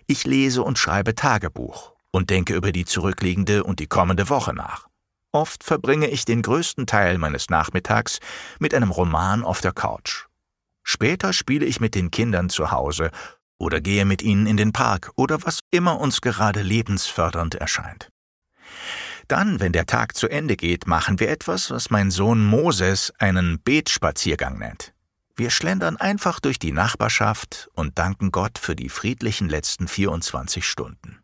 Ich lese und schreibe Tagebuch und denke über die zurückliegende und die kommende Woche nach. Oft verbringe ich den größten Teil meines Nachmittags mit einem Roman auf der Couch. Später spiele ich mit den Kindern zu Hause oder gehe mit ihnen in den Park oder was immer uns gerade lebensfördernd erscheint. Dann, wenn der Tag zu Ende geht, machen wir etwas, was mein Sohn Moses einen Betspaziergang nennt. Wir schlendern einfach durch die Nachbarschaft und danken Gott für die friedlichen letzten 24 Stunden.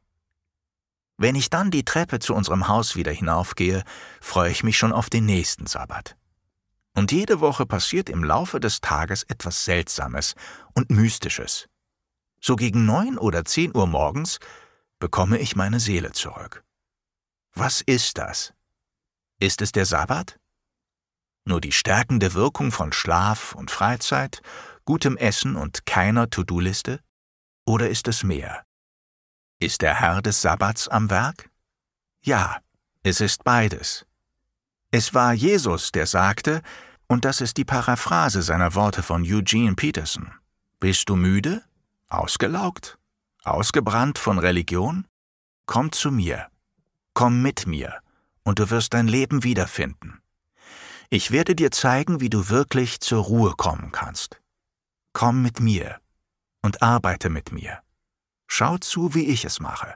Wenn ich dann die Treppe zu unserem Haus wieder hinaufgehe, freue ich mich schon auf den nächsten Sabbat. Und jede Woche passiert im Laufe des Tages etwas Seltsames und Mystisches. So gegen 9 oder 10 Uhr morgens bekomme ich meine Seele zurück. Was ist das? Ist es der Sabbat? Nur die stärkende Wirkung von Schlaf und Freizeit, gutem Essen und keiner To-Do-Liste? Oder ist es mehr? Ist der Herr des Sabbats am Werk? Ja, es ist beides. Es war Jesus, der sagte, und das ist die Paraphrase seiner Worte von Eugene Peterson: Bist du müde? Ausgelaugt? Ausgebrannt von Religion? Komm zu mir. Komm mit mir, und du wirst dein Leben wiederfinden. Ich werde dir zeigen, wie du wirklich zur Ruhe kommen kannst. Komm mit mir und arbeite mit mir. Schau zu, wie ich es mache.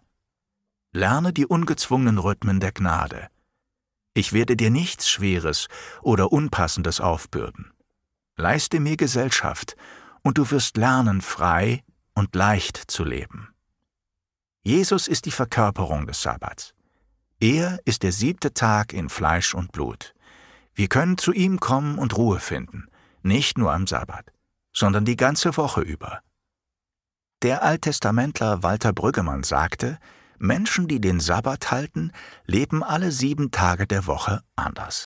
Lerne die ungezwungenen Rhythmen der Gnade. Ich werde dir nichts Schweres oder Unpassendes aufbürden. Leiste mir Gesellschaft, und du wirst lernen, frei und leicht zu leben. Jesus ist die Verkörperung des Sabbats. Er ist der 7. Tag in Fleisch und Blut. Wir können zu ihm kommen und Ruhe finden, nicht nur am Sabbat, sondern die ganze Woche über. Der Alttestamentler Walter Brüggemann sagte, Menschen, die den Sabbat halten, leben alle 7 Tage der Woche anders.